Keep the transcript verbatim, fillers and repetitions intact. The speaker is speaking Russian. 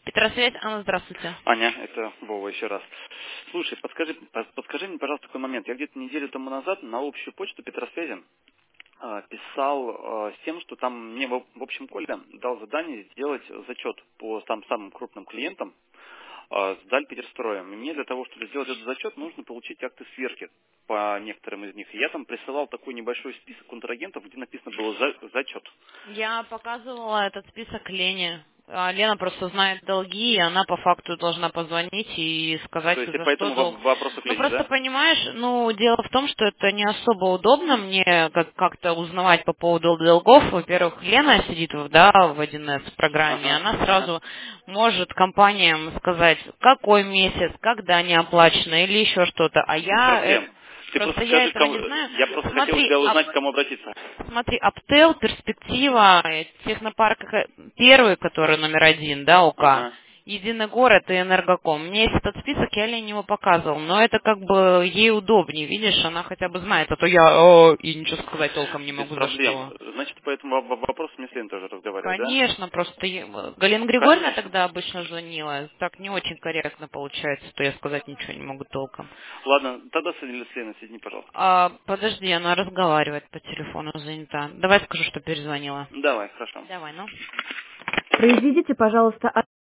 Петросвязь, Анна, здравствуйте. Аня, это Вова еще раз. Слушай, подскажи, подскажи мне, пожалуйста, такой момент. Я где-то неделю тому назад на общую почту Петросвязи э, писал э, с тем, что там мне в, в общем коле дал задание сделать зачет по там, самым крупным клиентам э, с Дальпетерстроем. И мне для того, чтобы сделать этот зачет, нужно получить акты сверки по некоторым из них. И я там присылал такой небольшой список контрагентов, где написано было за, зачет. Я показывала этот список Лене. А Лена просто знает долги, и она по факту должна позвонить и сказать, То есть и за что поэтому долг. во- вопрос к Ну, Лене, просто да? понимаешь, ну, дело в том, что это не особо удобно мне как- как-то узнавать по поводу долгов. Во-первых, Лена сидит, в- да, в один эс программе, Ага, она ага. сразу может компаниям сказать, какой месяц, когда они оплачены или еще что-то. А Без я, э, проблем. Ты просто просто я скажи, этого кому... не знаю. я просто хотел у Смотри, тебя а узнать, к кому обратиться. Смотри, Аптел, перспектива, э, технопарк э, первый, который номер один, да, ОК, Ага. Единый город и Энергоком. Мне есть этот список, я Лене его показывал, но это как бы ей удобнее, видишь, она хотя бы знает, а то я о, и ничего сказать толком не Без могу за проблем. что. Значит, по этому во- вопросу мне с Леной тоже разговаривать, да? Конечно, просто я- Галина Григорьевна Конечно. тогда обычно звонила, так не очень корректно получается, что я сказать ничего не могу толком. Ладно, тогда с с Леной соедини, пожалуйста. А, подожди, она разговаривает по телефону, занята. Давай скажу, что перезвонила. Давай, хорошо. Давай, ну. Произведите, пожалуйста,